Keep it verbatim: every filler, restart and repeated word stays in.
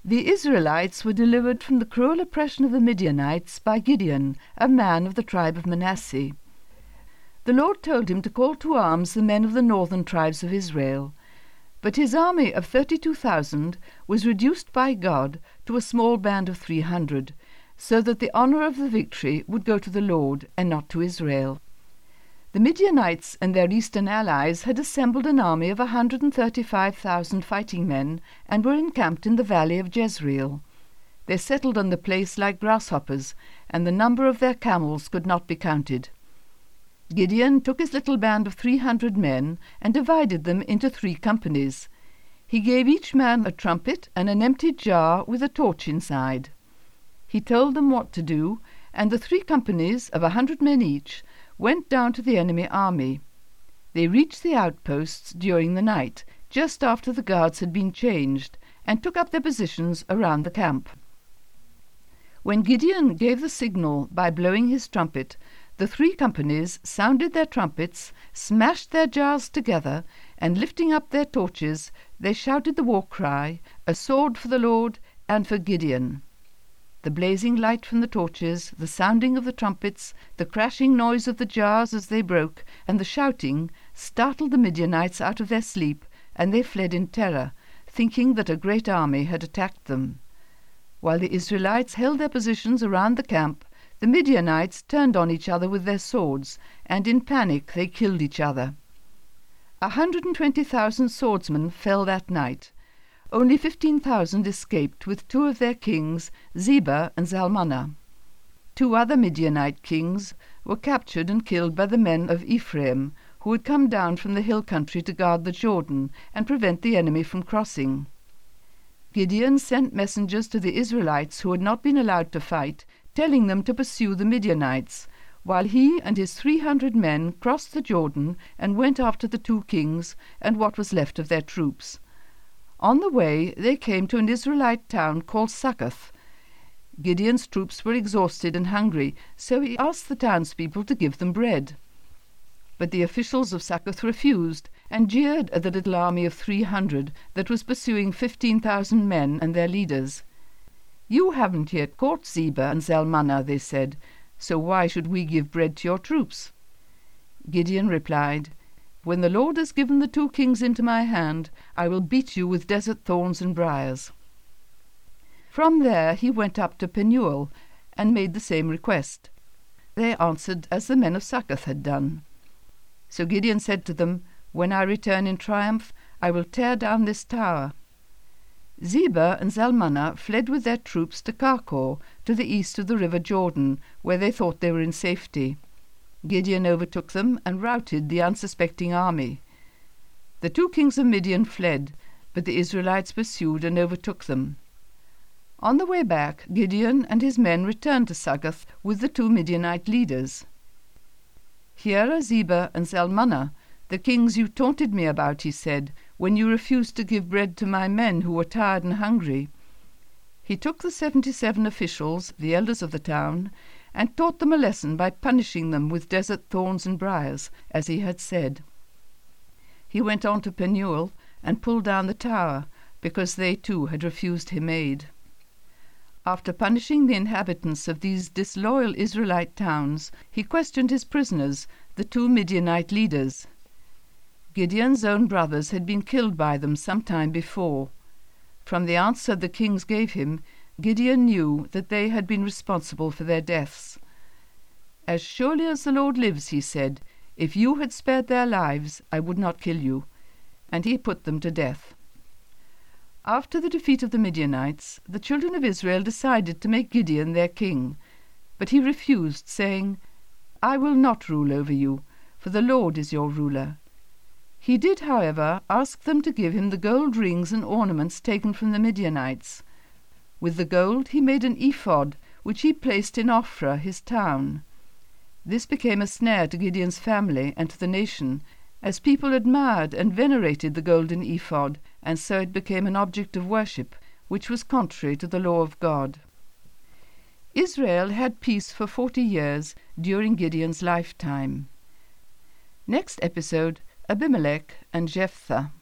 The Israelites were delivered from the cruel oppression of the Midianites by Gideon, a man of the tribe of Manasseh. The Lord told him to call to arms the men of the northern tribes of Israel. But his army of thirty-two thousand was reduced by God to a small band of three hundred, so that the honour of the victory would go to the Lord and not to Israel. The Midianites and their eastern allies had assembled an army of a hundred and thirty-five thousand fighting men, and were encamped in the valley of Jezreel. They settled on the place like grasshoppers, and the number of their camels could not be counted. Gideon took his little band of three hundred men and divided them into three companies. He gave each man a trumpet and an empty jar with a torch inside. He told them what to do, and the three companies of a hundred men each went down to the enemy army. They reached the outposts during the night, just after the guards had been changed, and took up their positions around the camp. When Gideon gave the signal by blowing his trumpet, the three companies sounded their trumpets, smashed their jars together, and lifting up their torches, they shouted the war cry, "A sword for the Lord and for Gideon." The blazing light from the torches, the sounding of the trumpets, the crashing noise of the jars as they broke, and the shouting startled the Midianites out of their sleep, and they fled in terror, thinking that a great army had attacked them. While the Israelites held their positions around the camp, the Midianites turned on each other with their swords, and in panic they killed each other. A hundred and twenty thousand swordsmen fell that night. Only fifteen thousand escaped with two of their kings, Zebah and Zalmunna. Two other Midianite kings were captured and killed by the men of Ephraim, who had come down from the hill country to guard the Jordan and prevent the enemy from crossing. Gideon sent messengers to the Israelites who had not been allowed to fight, telling them to pursue the Midianites, while he and his three hundred men crossed the Jordan and went after the two kings and what was left of their troops. On the way they came to an Israelite town called Succoth. Gideon's troops were exhausted and hungry, so he asked the townspeople to give them bread. But the officials of Succoth refused, and jeered at the little army of three hundred that was pursuing fifteen thousand men and their leaders. "You haven't yet caught Zebah and Zalmunna," they said, "so why should we give bread to your troops?" Gideon replied, "When the Lord has given the two kings into my hand, I will beat you with desert thorns and briars." From there he went up to Penuel, and made the same request. They answered as the men of Succoth had done. So Gideon said to them, "When I return in triumph, I will tear down this tower." Zebah and Zalmunna fled with their troops to Karkor, to the east of the river Jordan, where they thought they were in safety. Gideon overtook them and routed the unsuspecting army. The two kings of Midian fled, but the Israelites pursued and overtook them. On the way back, Gideon and his men returned to Succoth with the two Midianite leaders. "Here are Zebah and Zalmunna, the kings you taunted me about," he said, "when you refused to give bread to my men who were tired and hungry." He took the seventy-seven officials, the elders of the town, and taught them a lesson by punishing them with desert thorns and briars, as he had said. He went on to Penuel and pulled down the tower, because they too had refused him aid. After punishing the inhabitants of these disloyal Israelite towns, he questioned his prisoners, the two Midianite leaders. Gideon's own brothers had been killed by them some time before. From the answer the kings gave him, Gideon knew that they had been responsible for their deaths. "As surely as the Lord lives," he said, "if you had spared their lives, I would not kill you." And he put them to death. After the defeat of the Midianites, the children of Israel decided to make Gideon their king. But he refused, saying, "I will not rule over you, for the Lord is your ruler." He did, however, ask them to give him the gold rings and ornaments taken from the Midianites. With the gold he made an ephod, which he placed in Ophrah, his town. This became a snare to Gideon's family and to the nation, as people admired and venerated the golden ephod, and so it became an object of worship, which was contrary to the law of God. Israel had peace for forty years during Gideon's lifetime. Next episode, Abimelech and Jephthah.